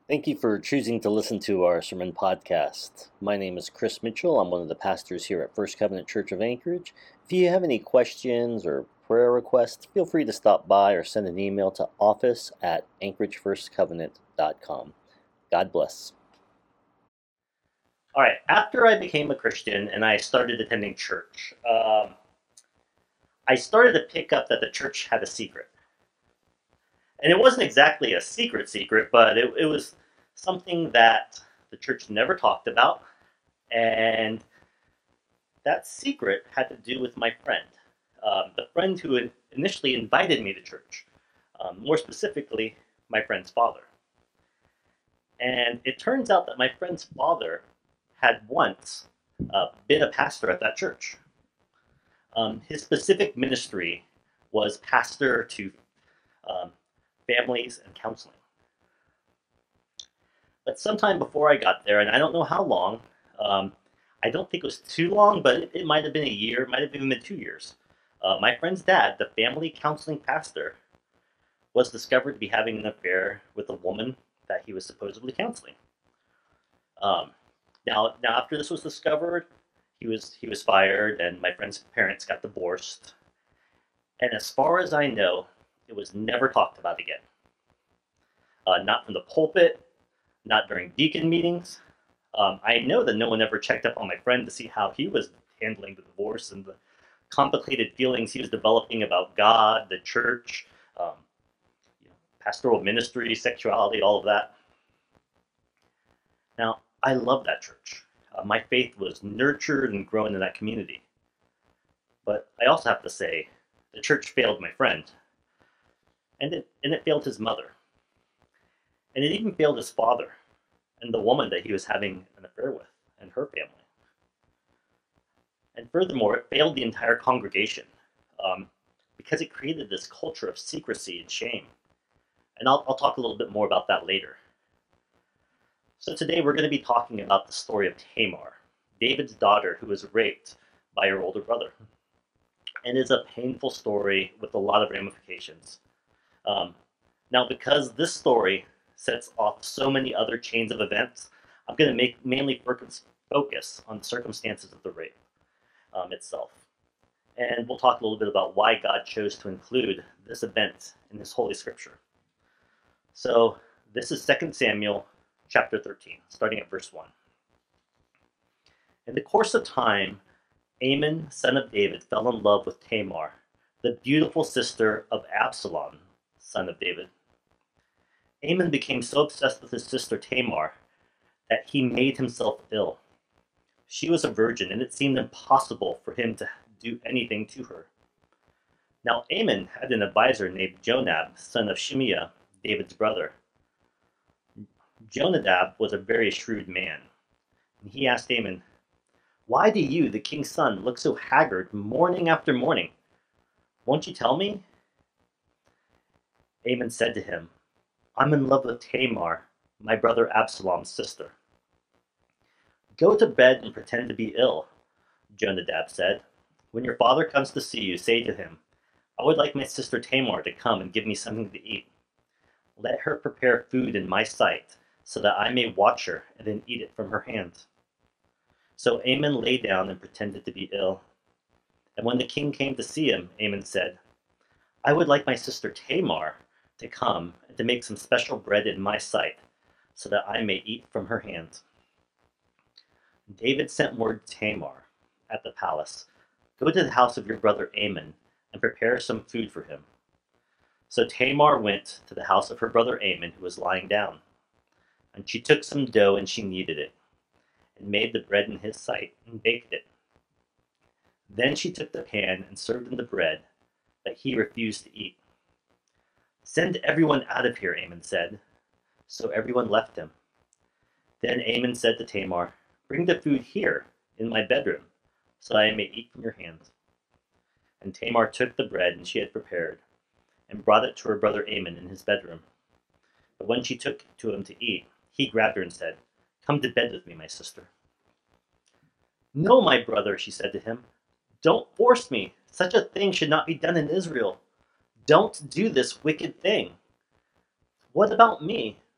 Thank you for choosing to listen to our sermon podcast. My name is Chris Mitchell. I'm one of the pastors here at First Covenant Church of Anchorage. If you have any questions or prayer requests, feel free to stop by or send an email to office@anchoragefirstcovenant.com. God bless. All right, after I became a Christian and I started attending church, I started to pick up that the church had a secret. And it wasn't exactly a secret, but it was something that the church never talked about. And that secret had to do with my friend, the friend who had initially invited me to church, more specifically, my friend's father. And it turns out that my friend's father had once been a pastor at that church. His specific ministry was pastor to um, families and counseling. But sometime before I got there, and I don't know how long, I don't think it was too long, but it might have been a year, it might have even been 2 years. My friend's dad, the family counseling pastor, was discovered to be having an affair with a woman that he was supposedly counseling. Now after this was discovered, he was fired, and my friend's parents got divorced. And as far as I know, it was never talked about again. Not from the pulpit, not during deacon meetings. I know that no one ever checked up on my friend to see how he was handling the divorce and the complicated feelings he was developing about God, the church, pastoral ministry, sexuality, all of that. Now, I love that church. My faith was nurtured and grown in that community. But I also have to say, the church failed my friend, and it failed his mother, and it even failed his father and the woman that he was having an affair with and her family. And furthermore, it failed the entire congregation because it created this culture of secrecy and shame. And I'll talk a little bit more about that later. So today we're going to be talking about the story of Tamar, David's daughter who was raped by her older brother. And it's a painful story with a lot of ramifications. Now, because this story sets off so many other chains of events, I'm going to mainly focus on the circumstances of the rape itself. And we'll talk a little bit about why God chose to include this event in His Holy Scripture. So this is 2 Samuel chapter 13, starting at verse 1. In the course of time, Amnon, son of David, fell in love with Tamar, the beautiful sister of Absalom, son of David. Amnon became so obsessed with his sister Tamar that he made himself ill. She was a virgin, and it seemed impossible for him to do anything to her. Now Amnon had an advisor named Jonadab, son of Shimeah, David's brother. Jonadab was a very shrewd man, and he asked Amnon, "Why do you, the king's son, look so haggard morning after morning? Won't you tell me?" Amnon said to him, "I'm in love with Tamar, my brother Absalom's sister." "Go to bed and pretend to be ill," Jonadab said. "When your father comes to see you, say to him, 'I would like my sister Tamar to come and give me something to eat. Let her prepare food in my sight, so that I may watch her and then eat it from her hand.'" So Amnon lay down and pretended to be ill. And when the king came to see him, Amnon said, "I would like my sister Tamar to come and to make some special bread in my sight, so that I may eat from her hand." David sent word to Tamar at the palace, "Go to the house of your brother Amnon and prepare some food for him." So Tamar went to the house of her brother Amnon, who was lying down. And she took some dough and she kneaded it, and made the bread in his sight, and baked it. Then she took the pan and served him the bread that he refused to eat. "Send everyone out of here," Amnon said. So everyone left him. Then Amnon said to Tamar, "Bring the food here, in my bedroom, so that I may eat from your hand." And Tamar took the bread and she had prepared, and brought it to her brother Amnon in his bedroom. But when she took it to him to eat, he grabbed her and said, "Come to bed with me, my sister." "No, my brother," she said to him. "Don't force me. Such a thing should not be done in Israel. Don't do this wicked thing. What about me?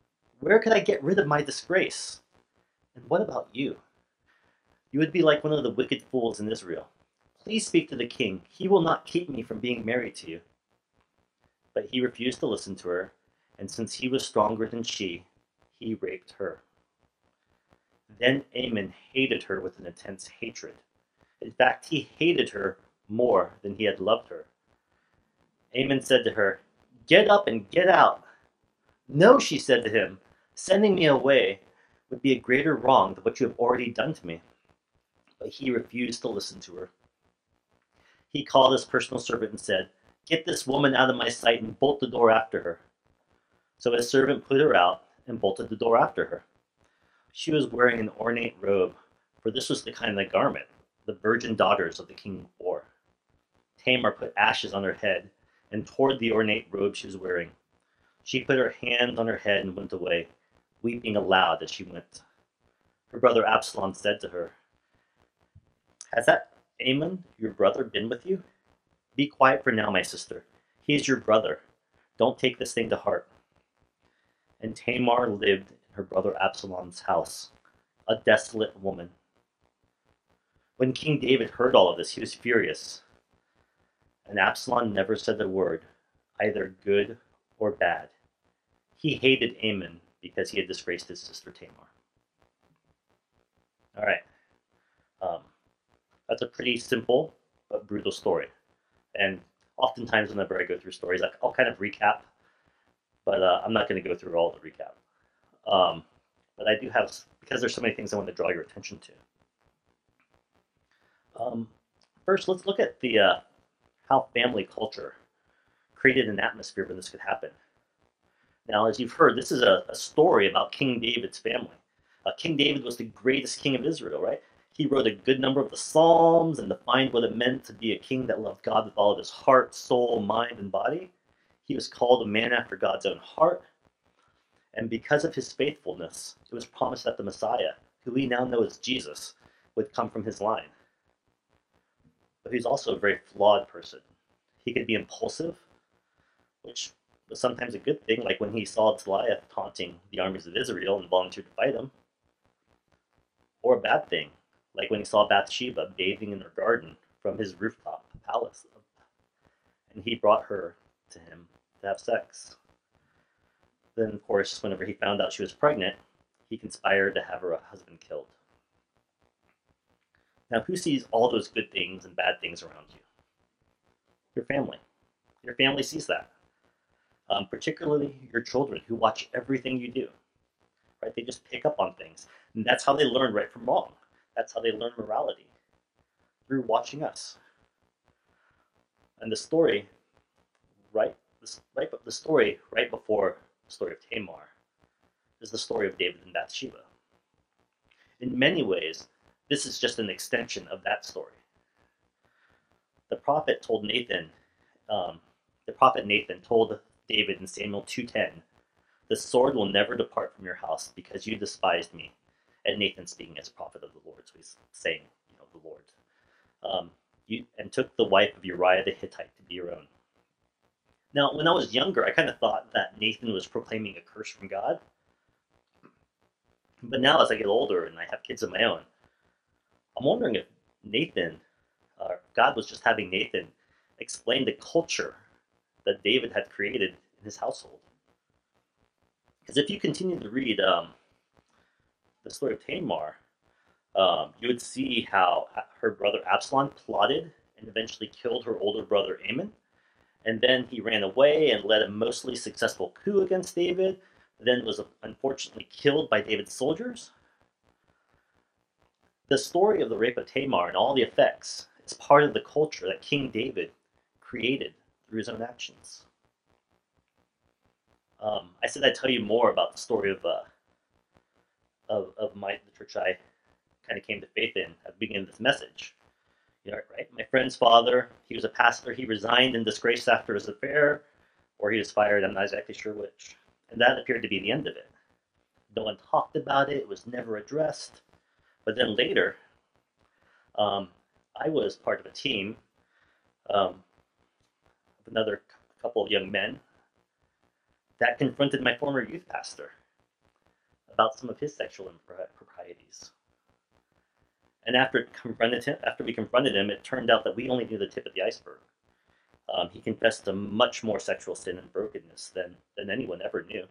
Where could I get rid of my disgrace? And what about you? You would be like one of the wicked fools in Israel. Please speak to the king. He will not keep me from being married to you. But he refused to listen to her, and since he was stronger than she, he raped her. Then Amon hated her with an intense hatred. In fact, he hated her more than he had loved her. Amon said to her, "Get up and get out." "No," she said to him, "sending me away would be a greater wrong than what you have already done to me." But he refused to listen to her. He called his personal servant and said, "Get this woman out of my sight and bolt the door after her." So his servant put her out and bolted the door after her. She was wearing an ornate robe, for this was the kind of garment the virgin daughters of the king wore. Tamar put ashes on her head and toward the ornate robe she was wearing. She put her hand on her head and went away, weeping aloud as she went. Her brother Absalom said to her, "Has that Amon, your brother, been with you? Be quiet for now, my sister. He is your brother. Don't take this thing to heart." And Tamar lived in her brother Absalom's house, a desolate woman. When King David heard all of this, he was furious. And Absalom never said a word, either good or bad. He hated Amon because he had disgraced his sister Tamar. All right. Um, that's a pretty simple but brutal story. And oftentimes, whenever I go through stories, I'll kind of recap, but I'm not going to go through all the recap. But I do have, because there's so many things I want to draw your attention to. First, let's look at the how family culture created an atmosphere where this could happen. Now, as you've heard, this is a story about King David's family. King David was the greatest king of Israel, right? He wrote a good number of the Psalms and defined what it meant to be a king that loved God with all of his heart, soul, mind, and body. He was called a man after God's own heart. And because of his faithfulness, it was promised that the Messiah, who we now know as Jesus, would come from his line. But he's also a very flawed person. He could be impulsive, which was sometimes a good thing, like when he saw Goliath taunting the armies of Israel and volunteered to fight him, or a bad thing, like when he saw Bathsheba bathing in her garden from his rooftop palace, and he brought her to him to have sex. Then, of course, whenever he found out she was pregnant, he conspired to have her husband killed. Now, who sees all those good things and bad things around you? Your family. Your family sees that. Particularly your children who watch everything you do. Right? They just pick up on things. And that's how they learn right from wrong. That's how they learn morality. Through watching us. And the story, the story right before the story of Tamar is the story of David and Bathsheba. In many ways, this is just an extension of that story. The prophet Nathan told David in Samuel 2:10, "The sword will never depart from your house because you despised me." And Nathan speaking as a prophet of the Lord, so he's saying, the Lord. And took the wife of Uriah the Hittite to be your own. Now, when I was younger, I kind of thought that Nathan was proclaiming a curse from God. But now, as I get older and I have kids of my own, I'm wondering if God was just having Nathan explain the culture that David had created in his household. Because if you continue to read the story of Tamar, you would see how her brother Absalom plotted and eventually killed her older brother Amon. And then he ran away and led a mostly successful coup against David, then was unfortunately killed by David's soldiers. The story of the rape of Tamar and all the effects is part of the culture that King David created through his own actions. I said I'd tell you more about the story of the church I kind of came to faith in at the beginning of this message. Right? My friend's father, he was a pastor. He resigned in disgrace after his affair, or he was fired. I'm not exactly sure which. And that appeared to be the end of it. No one talked about it. It was never addressed. But then later, I was part of a team of another couple of young men that confronted my former youth pastor. about some of his sexual improprieties. And after we confronted him, it turned out that we only knew the tip of the iceberg. He confessed to much more sexual sin and brokenness than anyone ever knew.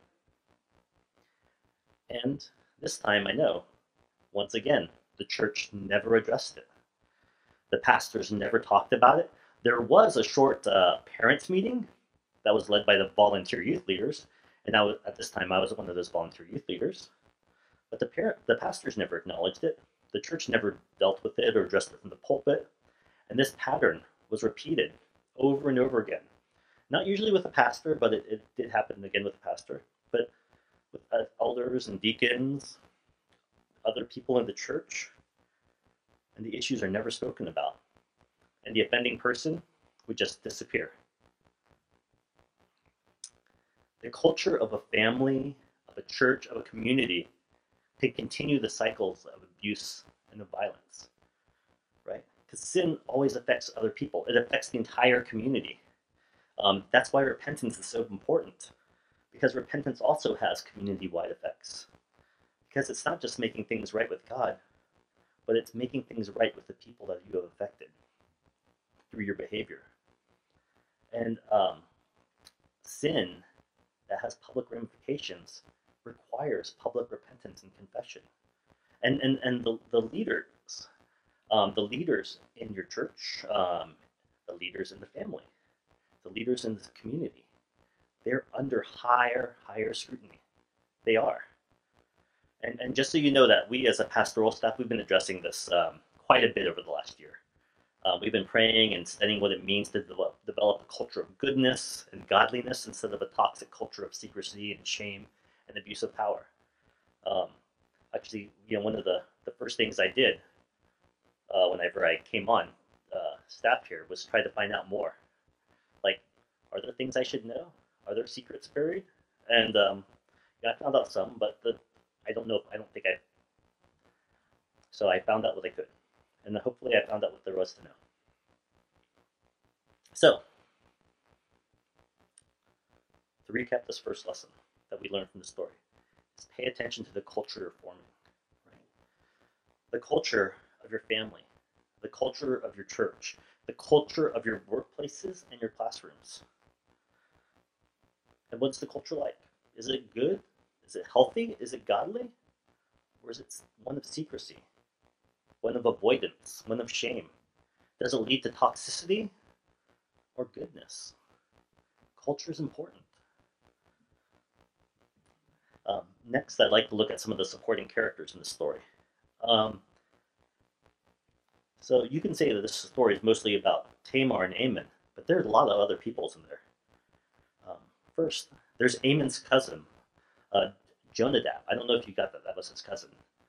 And this time I know, once again, the church never addressed it. The pastors never talked about it. There was a short parents' meeting that was led by the volunteer youth leaders, and at this time I was one of those volunteer youth leaders. But the pastors never acknowledged it. The church never dealt with it or addressed it from the pulpit. And this pattern was repeated over and over again. Not usually with a pastor, but it did happen again with a pastor. But with elders and deacons, other people in the church, and the issues are never spoken about. And the offending person would just disappear. The culture of a family, of a church, of a community can continue the cycles of abuse and of violence, right? Because sin always affects other people. It affects the entire community. That's why repentance is so important, because repentance also has community-wide effects. Because it's not just making things right with God, but it's making things right with the people that you have affected through your behavior. And sin that has public ramifications requires public repentance and confession. And the leaders in your church, the leaders in the family, the leaders in the community, they're under higher scrutiny. They are. And just so you know that we as a pastoral staff, we've been addressing this quite a bit over the last year. We've been praying and studying what it means to develop a culture of goodness and godliness instead of a toxic culture of secrecy and shame and abuse of power. Actually, one of the first things I did whenever I came on staff here was try to find out more. Like, are there things I should know? Are there secrets buried? And I found out some, but I don't think I. So I found out what I could. And hopefully I found out what there was to know. So, to recap this first lesson that we learned from the story, is pay attention to the culture you're forming. Right? The culture of your family, the culture of your church, the culture of your workplaces and your classrooms. And what's the culture like? Is it good? Is it healthy? Is it godly? Or is it one of secrecy? One of avoidance, one of shame? Does it lead to toxicity or goodness? Culture is important. Next, I'd like to look at some of the supporting characters in the story. So you can say that this story is mostly about Tamar and Amon, but there's a lot of other peoples in there. First, there's Amon's cousin, Jonadab. I don't know if you got that. That was his cousin.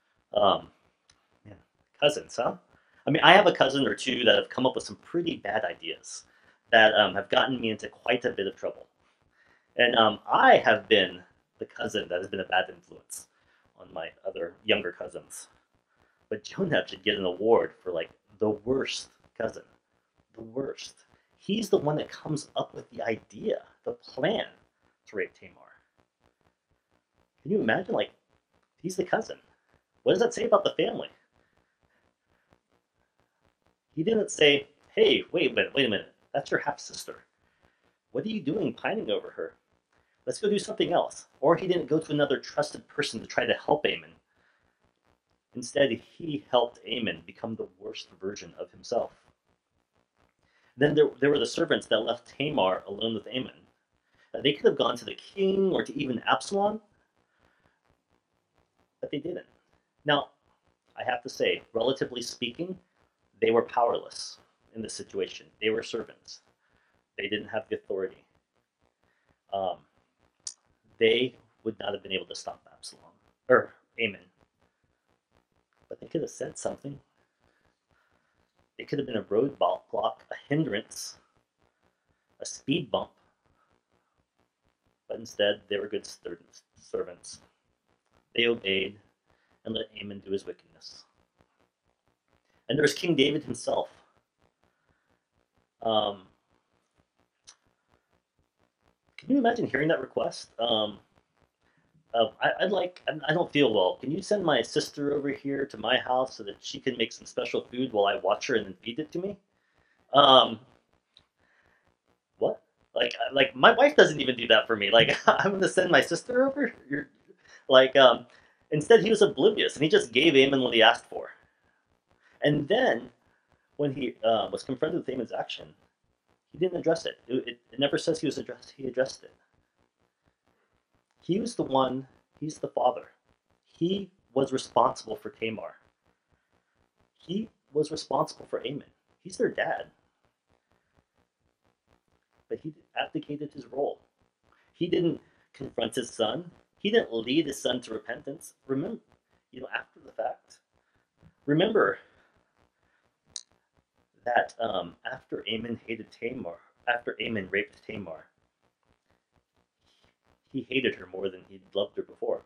Cousins, huh? I mean, I have a cousin or two that have come up with some pretty bad ideas that have gotten me into quite a bit of trouble. And I have been the cousin that has been a bad influence on my other younger cousins. But Jonadab should get an award for like the worst cousin. The worst. He's the one that comes up with the idea, the plan to rape Tamar. Can you imagine? Like, he's the cousin. What does that say about the family? He didn't say, hey, wait a minute, that's your half-sister. What are you doing pining over her? Let's go do something else. Or he didn't go to another trusted person to try to help Amon. Instead, he helped Amon become the worst version of himself. Then there were the servants that left Tamar alone with Amon. They could have gone to the king or to even Absalom, but they didn't. Now, I have to say, relatively speaking, they were powerless in this situation. They were servants. They didn't have the authority. They would not have been able to stop Absalom or Amon. But they could have said something. It could have been a roadblock, a hindrance, a speed bump. But instead, they were good servants. They obeyed and let Amon do his wickedness. And there's King David himself. Can you imagine hearing that request? I don't feel well. Can you send my sister over here to my house so that she can make some special food while I watch her and then feed it to me? Um, what? Like my wife doesn't even do that for me. Like I'm gonna send my sister over. You're like instead he was oblivious and he just gave Aemon what he asked for. And then when he was confronted with Aemon's action, he didn't address it. It never says he was addressed. He addressed it. He was the one. He's the father. He was responsible for Tamar. He was responsible for Aemon. He's their dad, but he abdicated his role. He didn't confront his son. He didn't lead his son to repentance. Remember, after the fact. Remember that after Aemon hated Tamar, after Aemon raped Tamar, he hated her more than he'd loved her before.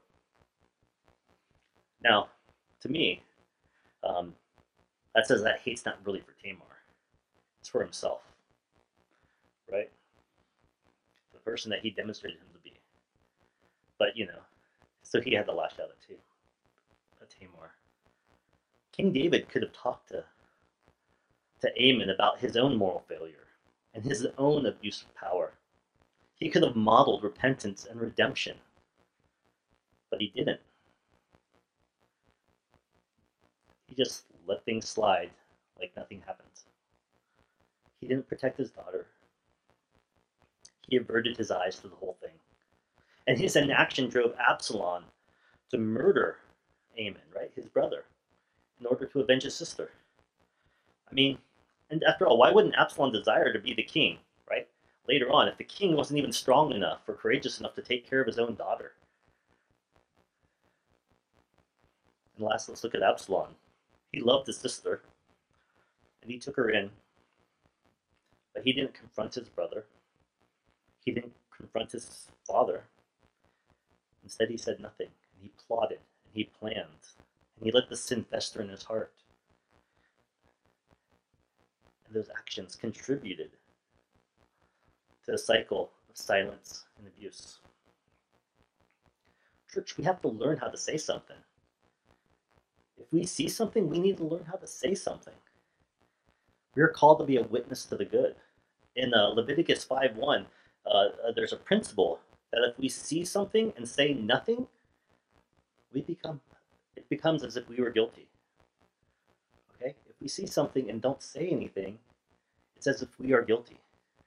Now, to me, um, that says that hate's not really for Tamar; it's for himself, right? The person that he demonstrated him to be. But so he had to lash out at Tamar. King David could have talked to Aemon about his own moral failure and his own abuse of power. He could have modeled repentance and redemption, but he didn't. He just let things slide like nothing happened. He didn't protect his daughter. He averted his eyes to the whole thing. And his inaction drove Absalom to murder Aemon, right, his brother, in order to avenge his sister. I mean, and after all, why wouldn't Absalom desire to be the king, right? Later on, if the king wasn't even strong enough or courageous enough to take care of his own daughter. And last, let's look at Absalom. He loved his sister, and he took her in, but he didn't confront his brother. He didn't confront his father. Instead, he said nothing, and he plotted, and he planned, and he let the sin fester in his heart. And those actions contributed to a cycle of silence and abuse. Church, we have to learn how to say something. If we see something, we need to learn how to say something. We are called to be a witness to the good. In Leviticus 5:1, there's a principle that if we see something and say nothing, it becomes as if we were guilty. Okay? If we see something and don't say anything, it's as if we are guilty.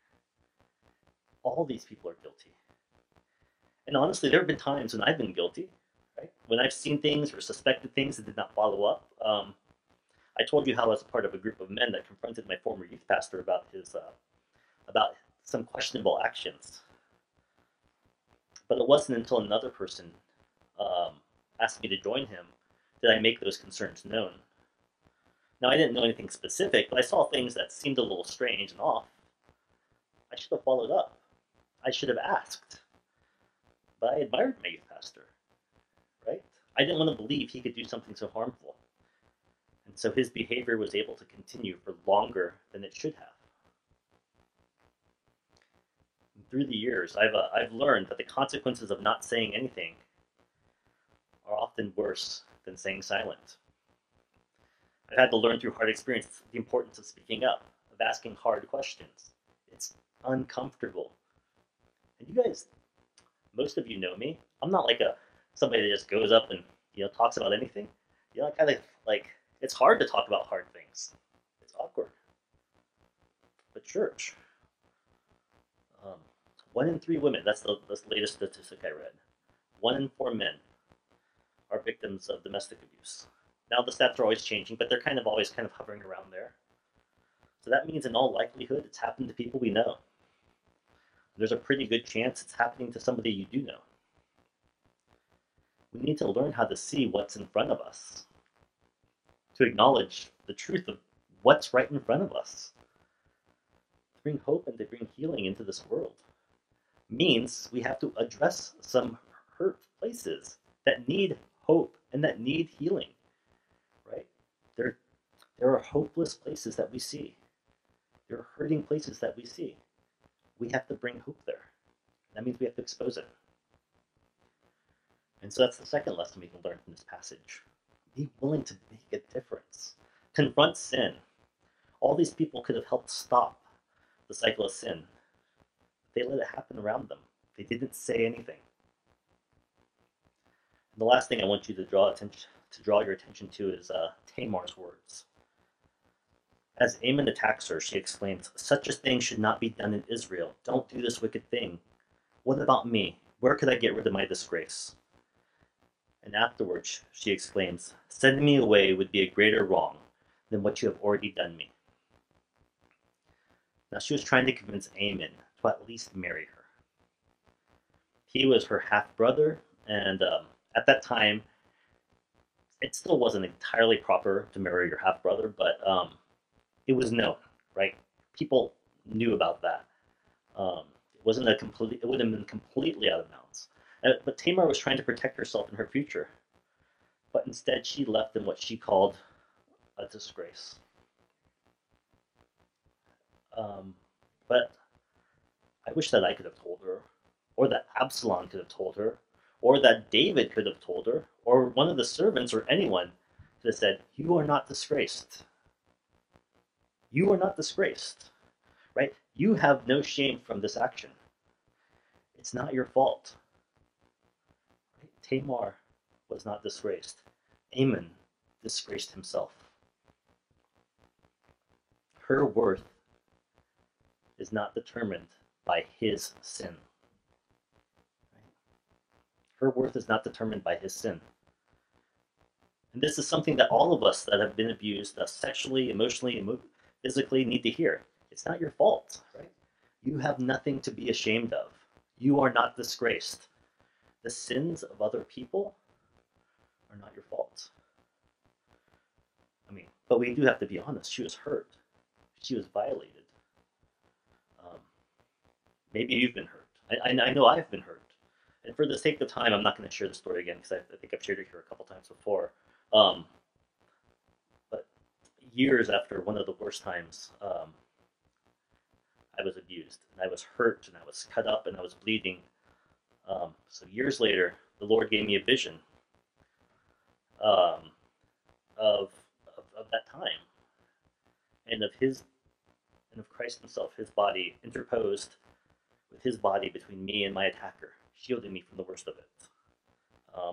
All these people are guilty. And honestly, there have been times when I've been guilty, right? When I've seen things or suspected things and did not follow up. I told you how I was a part of a group of men that confronted my former youth pastor about about some questionable actions. But it wasn't until another person um, asked me to join him did I make those concerns known. Now I didn't know anything specific, but I saw things that seemed a little strange and off. I should have followed up. I should have asked. But I admired my youth pastor, right? I didn't want to believe he could do something so harmful. And so his behavior was able to continue for longer than it should have. And through the years, I've learned that the consequences of not saying anything are often worse than staying silent. I've had to learn through hard experience the importance of speaking up, of asking hard questions. It's uncomfortable. And you guys, most of you know me. I'm not like a somebody that just goes up and talks about anything. I kind of like it's hard to talk about hard things. It's awkward. But church, um, 1 in 3 women. That's the latest statistic I read. 1 in 4 men are victims of domestic abuse. Now the stats are always changing, but they're always hovering around there. So that means in all likelihood it's happened to people we know. There's a pretty good chance it's happening to somebody you do know. We need to learn how to see what's in front of us, to acknowledge the truth of what's right in front of us, to bring hope and to bring healing into this world. Means we have to address some hurt places that need hope and that need healing, right? There are hopeless places that we see. There are hurting places that we see. We have to bring hope there. That means we have to expose it. And so that's the second lesson we can learn from this passage. Be willing to make a difference. Confront sin. All these people could have helped stop the cycle of sin. They let it happen around them. They didn't say anything. And the last thing I want you to draw your attention to is Tamar's words. As Ammon attacks her, she exclaims, "Such a thing should not be done in Israel. Don't do this wicked thing. What about me? Where could I get rid of my disgrace?" And afterwards, she exclaims, "Sending me away would be a greater wrong than what you have already done me." Now she was trying to convince Ammon to at least marry her. He was her half brother, and at that time, it still wasn't entirely proper to marry your half brother, but it was known, right? People knew about that. It wasn't a complete. It wouldn't have been completely out of bounds. But Tamar was trying to protect herself and her future, but instead she left in what she called a disgrace. Um, but I wish that I could have told her, or that Absalom could have told her, or that David could have told her, or one of the servants or anyone could have said, "You are not disgraced. You are not disgraced, right? You have no shame from this action. It's not your fault." Right? Tamar was not disgraced. Ammon disgraced himself. Her worth is not determined by his sin. Right? Her worth is not determined by his sin. And this is something that all of us that have been abused sexually, emotionally, physically need to hear. It's not your fault, right? You have nothing to be ashamed of. You are not disgraced. The sins of other people are not your fault. I mean, but we do have to be honest. She was hurt. She was violated. Um, Maybe you've been hurt. I know I've been hurt. And for the sake of time, I'm not going to share the story again because I think I've shared it here a couple times before. Um, but years after one of the worst times, I was abused and I was hurt and I was cut up and I was bleeding. So years later, the Lord gave me a vision um, of, of that time and of His and of Christ Himself, His body interposed with His body between me and my attacker, shielding me from the worst of it. Um,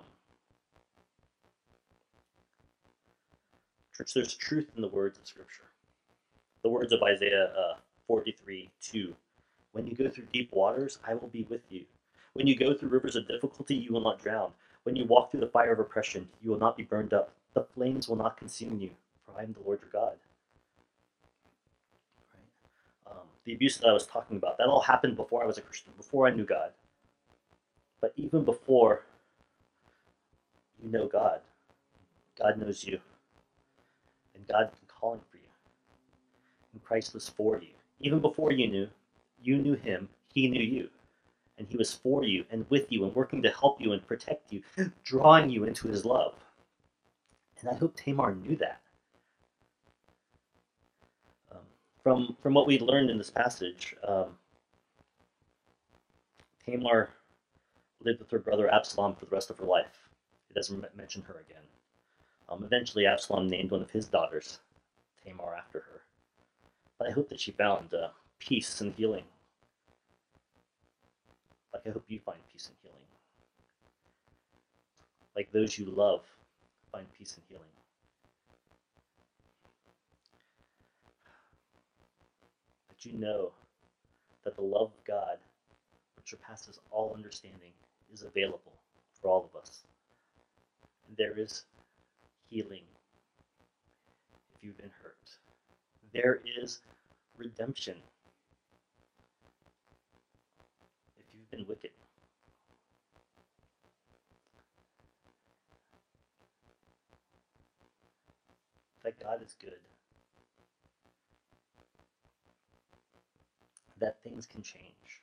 Church, there's truth in the words of Scripture. The words of Isaiah 43:2. When you go through deep waters, I will be with you. When you go through rivers of difficulty, you will not drown. When you walk through the fire of oppression, you will not be burned up. The flames will not consume you, for I am the Lord your God. Right? The abuse that I was talking about, that all happened before I was a Christian, before I knew God. But even before you know God, God knows you, and God's been calling for you. And Christ was for you. Even before you knew Him, He knew you. And He was for you and with you and working to help you and protect you, drawing you into His love. And I hope Tamar knew that. From what we learned in this passage, Tamar lived with her brother Absalom for the rest of her life. He doesn't mention her again. Eventually, Absalom named one of his daughters Tamar after her. But I hope that she found peace and healing. Like I hope you find peace and healing. Like those you love find peace and healing. But you know that the love of God, which surpasses all understanding, is available for all of us. And there is healing if you've been hurt. There is redemption if you've been wicked. That God is good. That things can change.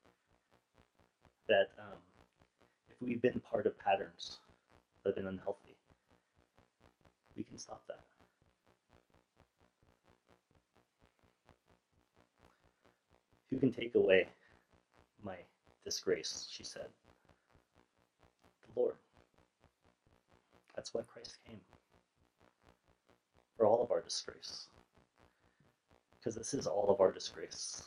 That if we've been part of patterns that have been unhealthy, we can stop that. Who can take away my disgrace, she said. The Lord. That's why Christ came. For all of our disgrace. Because this is all of our disgrace.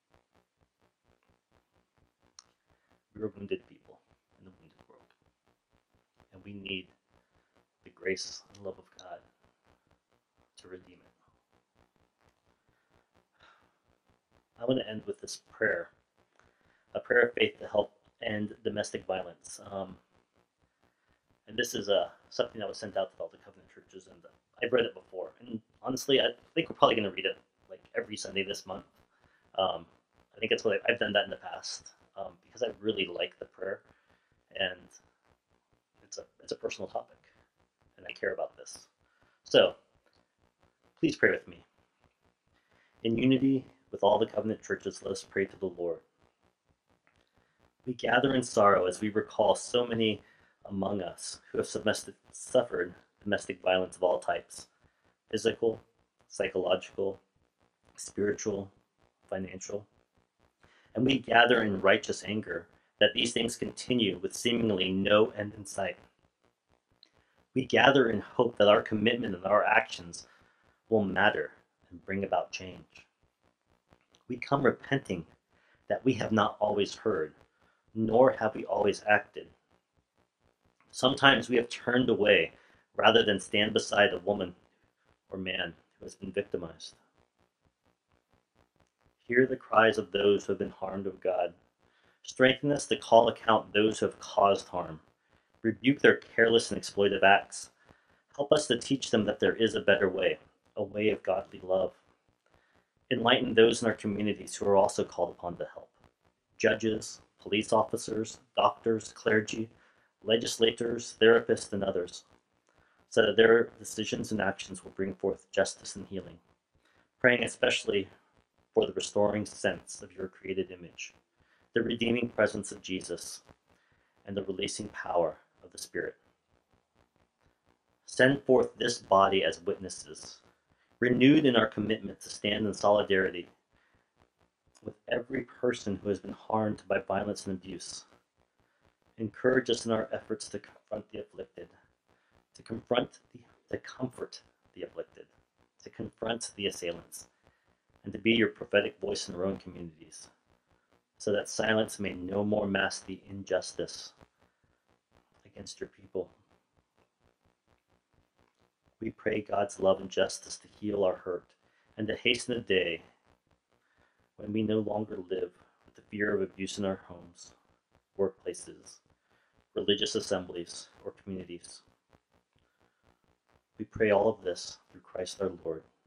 We are wounded people in a wounded world. And we need the grace and love of God to redeem it. I want to end with this prayer, a prayer of faith to help end domestic violence. And this is something that was sent out to all the covenant churches, and I've read it before. And honestly, I think we're probably going to read it like every Sunday this month. I think it's what I've done that in the past because I really like the prayer, and it's a personal topic, and I care about this. So please pray with me. In unity with all the covenant churches, let us pray to the Lord. We gather in sorrow as we recall so many among us who have suffered domestic violence of all types: physical, psychological, spiritual, financial. And we gather in righteous anger that these things continue with seemingly no end in sight. We gather in hope that our commitment and our actions will matter and bring about change. We come repenting that we have not always heard, nor have we always acted. Sometimes we have turned away rather than stand beside a woman or man who has been victimized. Hear the cries of those who have been harmed of God. Strengthen us to call account those who have caused harm. Rebuke their careless and exploitive acts. Help us to teach them that there is a better way, a way of godly love. Enlighten those in our communities who are also called upon to help: judges, police officers, doctors, clergy, legislators, therapists, and others, so that their decisions and actions will bring forth justice and healing. Praying especially for the restoring sense of your created image, the redeeming presence of Jesus, and the releasing power of the Spirit. Send forth this body as witnesses, renewed in our commitment to stand in solidarity with every person who has been harmed by violence and abuse. Encourage us in our efforts to confront the afflicted, to comfort the afflicted, to confront the assailants, and to be your prophetic voice in our own communities, so that silence may no more mask the injustice against your people. We pray God's love and justice to heal our hurt and to hasten the day when we no longer live with the fear of abuse in our homes, workplaces, religious assemblies, or communities. We pray all of this through Christ our Lord.